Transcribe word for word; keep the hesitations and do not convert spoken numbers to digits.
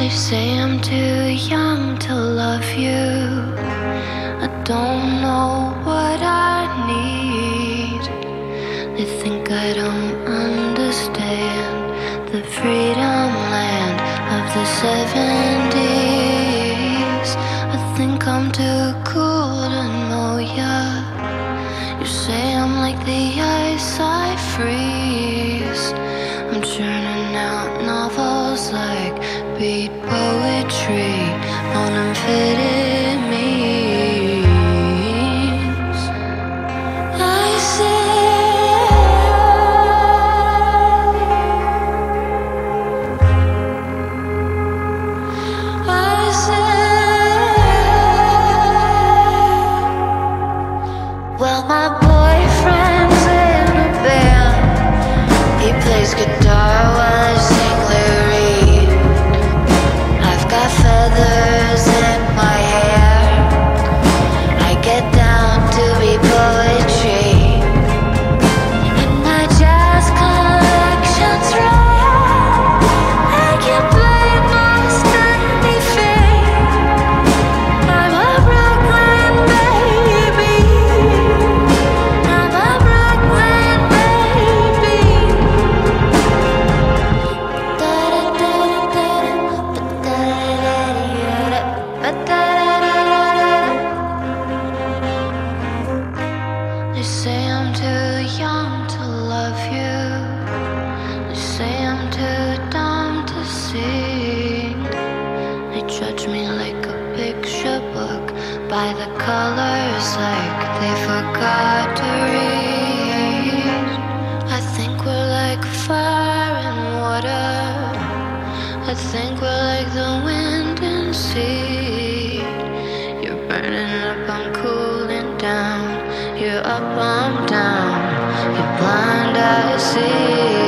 They say I'm too young to love you. I don't know what I need. They think I don't understand the freedom land of the seventies. I think I'm too cool to know ya. You say I'm like the ice I freeze. I'm churning out novels like beat poetry on amphetamines. I say, I say, well, my boyfriend's in a band. He plays guitar while I sing lyrics. I've got feathers in my hair. I get down to be poetry. And my jazz collection's rare. I can play most anything. I'm a Brooklyn baby. I'm a Brooklyn baby. They say I'm too young to love you. They say I'm too dumb to sing. They judge me like a picture book by the colors, like they forgot to read. I think we're like fire and water. I think we're like the wind and sea. You're burning up, I'm cooling down. You're up, I'm down. You're blind, I see.